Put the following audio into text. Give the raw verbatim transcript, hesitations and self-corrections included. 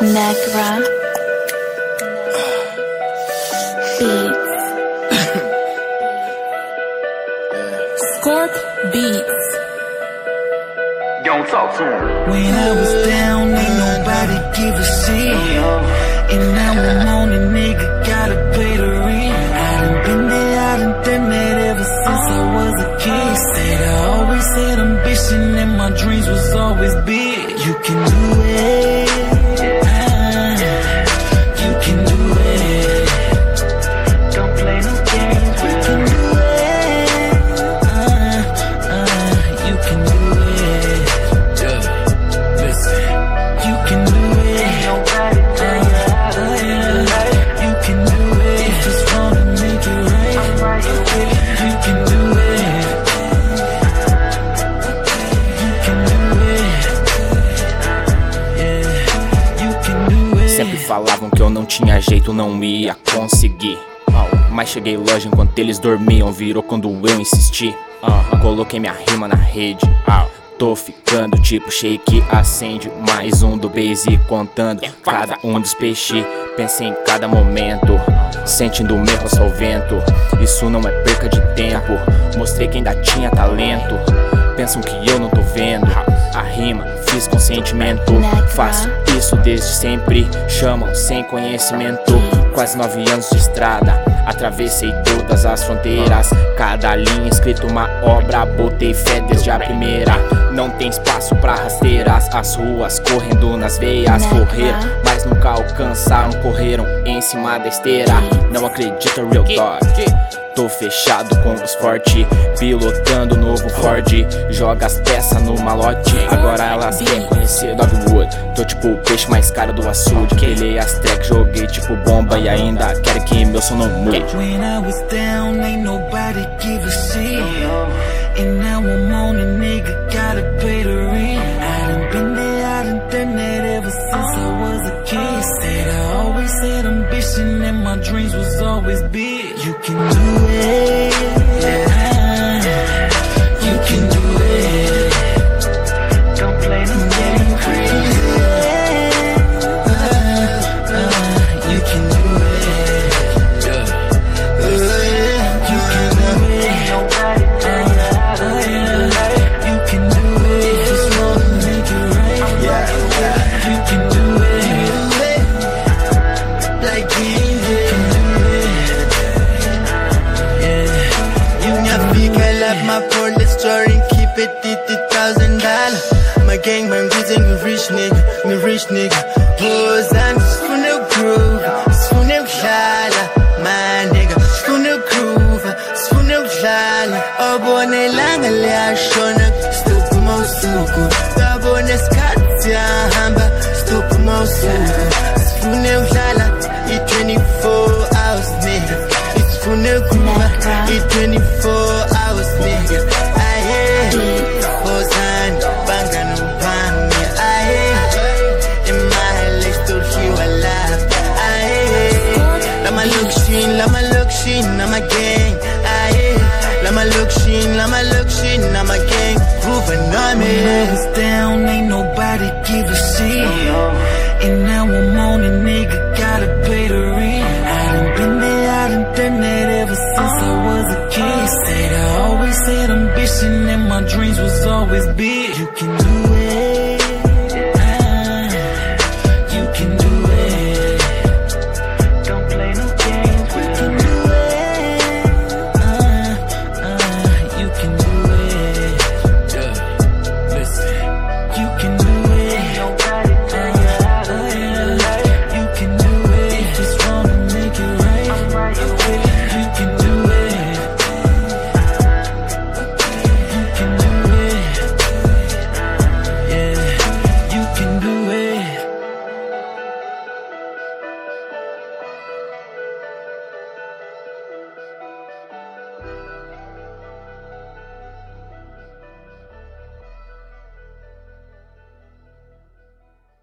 Negra Beats. Scorp Beats. Don't talk to him. When I was down, ain't nobody give a shit. And now I'm on a nigga, gotta pay the rent. I done been there, I done done that ever since I was a kid. Said I always had ambition and my dreams was always big. You can do it. Sempre falavam que eu não tinha jeito, não ia conseguir. Mas cheguei longe enquanto eles dormiam, virou quando eu insisti. Coloquei minha rima na rede. Tô ficando tipo shake, acende mais um do base contando cada um dos peixes. Pensei em cada momento, sentindo o meu rosto ao vento. Isso não é perca de tempo, mostrei que ainda tinha talento. Pensam que eu não tô vendo a rima, fiz com sentimento. Faço isso desde sempre, chamam sem conhecimento. Quase nove anos de estrada, atravessei todas as fronteiras. Cada linha escrito uma obra, botei fé desde a primeira. Não tem espaço pra rasteiras, as ruas correndo nas veias. Correr, mas nunca alcançaram, correram em cima da esteira. Não acredita, real dog. Tô fechado com os forte, pilotando o novo Ford. Joga as peças no malote, agora elas querem conhecer Dogwood. Tô tipo o peixe mais caro do açude. Pelei as tracks, joguei tipo bomba e ainda quero que meu som não mude. When I was down, ain't nobody give a shit. And now I'm on a nigga, gotta pay the rent. I done been there, I done done that ever since I was a kid. Said I always had ambition and my dreams was always big. You can do it, yeah. You can do it. Don't play no game crazy. Uh, uh, you can do it, yeah. Uh, you can do it. Nobody tell you how to live. You can do it. Just wanna make it right. Yeah, you can do it. Like me, you can do it. I love my police story, keep it fifty thousand dollars. My gang man reason me rich nigga, me rich nigga. Hoes and spoon of groove, spoon of shala. My nigga, spoon of groove, spoon of shala. Obone langa lea shona, stupu mausuku. Tabone skatia hamba, stupu mausuku. Spoon of shala, it twenty-four hours nigga. Spoon of groove, it twenty-four hours nigga. I hear Hosan, Bangan Upami. I hear in my list to you alive. I hear Lama look shin, Lama look shin, I'm a gang. I hear Lama look shin, Lama look shin, I'm a gang. Groovin' on me. When I was down, ain't nobody give a shit. And now I'm on a nigga, gotta pay the rent. I done been there, I done done that ever since I was a kid. Said I always had ambition and my dreams was always big. You can do it.